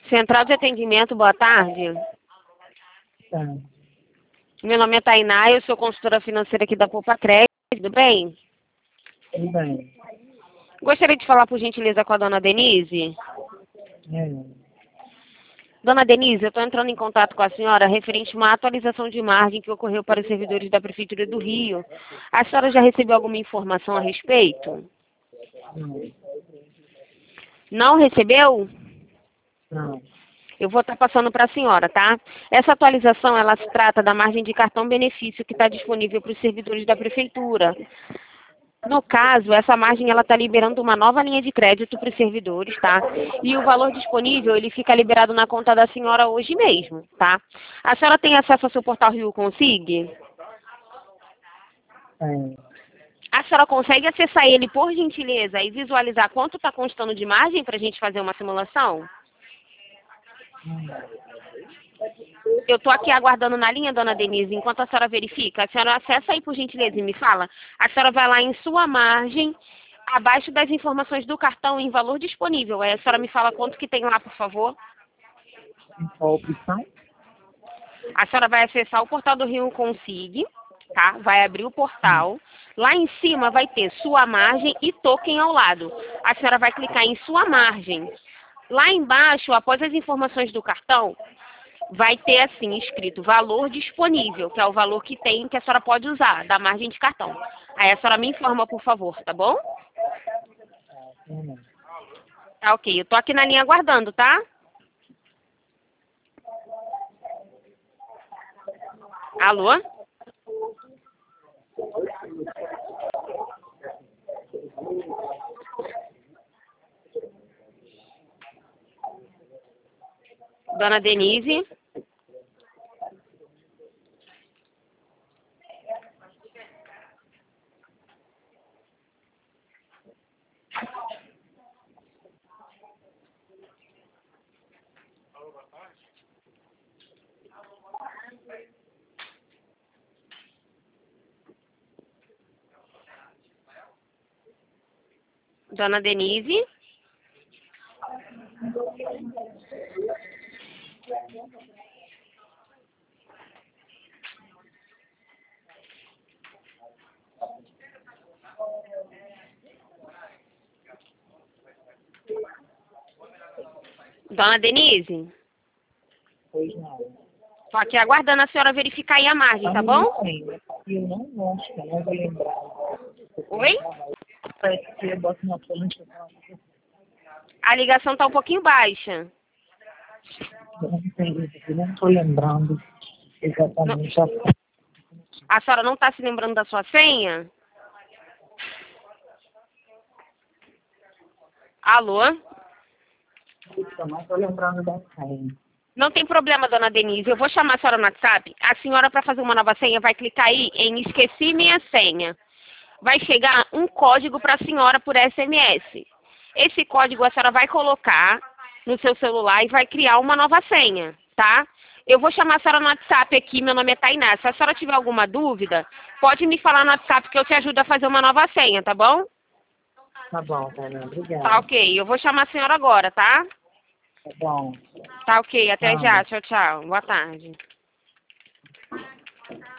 Central de atendimento, boa tarde. Tá, Meu nome é Tainá, eu sou consultora financeira aqui da Poupa Crédito, tudo bem? tudo bem. Gostaria de falar, por gentileza, com a dona Denise. É, Dona Denise, eu estou entrando em contato com a senhora referente a uma atualização de margem que ocorreu para os servidores da Prefeitura do Rio. A senhora já recebeu alguma informação a respeito? não, Não recebeu? não. Eu vou estar passando para a senhora, tá? Essa atualização, ela se trata da margem de cartão benefício que está disponível para os servidores da Prefeitura. No caso, essa margem ela está liberando uma nova linha de crédito para os servidores, tá? E o valor disponível, ele fica liberado na conta da senhora hoje mesmo, tá? A senhora tem acesso ao seu portal Rio Consig? É, A senhora consegue acessar ele, por gentileza, e visualizar quanto está constando de margem para a gente fazer uma simulação? Eu estou aqui aguardando na linha, dona Denise, enquanto a senhora verifica. A senhora acessa aí, por gentileza, e me fala. A senhora vai lá em sua margem, abaixo das informações do cartão em valor disponível. Aí a senhora me fala quanto que tem lá, por favor. em qual opção? A senhora vai acessar o portal do Rio Consig, tá? Vai abrir o portal. Lá em cima vai ter sua margem e token ao lado. A senhora vai clicar em sua margem. Lá embaixo, após as informações do cartão, vai ter assim escrito valor disponível, que é o valor que tem que a senhora pode usar, da margem de cartão. Aí a senhora me informa, por favor, tá bom? Não. Tá ok. Eu tô aqui na linha aguardando, tá? Alô? Dona Denise? Dona Denise? Dona Denise? Pois não. Tô aqui aguardando a senhora verificar aí a margem, tá bom? Eu não gosto, eu não vou lembrar. Oi? Parece que eu boto uma plancha. A ligação tá um pouquinho baixa. Eu não sei, eu não estou lembrando exatamente a A senhora não tá se lembrando da sua senha? Alô? eu não estou lembrando da senha. Não tem problema, dona Denise. Eu vou chamar a senhora no WhatsApp. A senhora, para fazer uma nova senha, vai clicar aí em esqueci minha senha. Vai chegar um código para a senhora por SMS. Esse código a senhora vai colocar no seu celular e vai criar uma nova senha, tá? Eu vou chamar a senhora no WhatsApp aqui, meu nome é Tainá. Se a senhora tiver alguma dúvida, pode me falar no WhatsApp que eu te ajudo a fazer uma nova senha, tá bom? Tá bom, Tânia, obrigada. Tá ok. Eu vou chamar a senhora agora, tá? Tá bom. Tá ok. Até Tchau. já. Tchau, tchau. Boa tarde.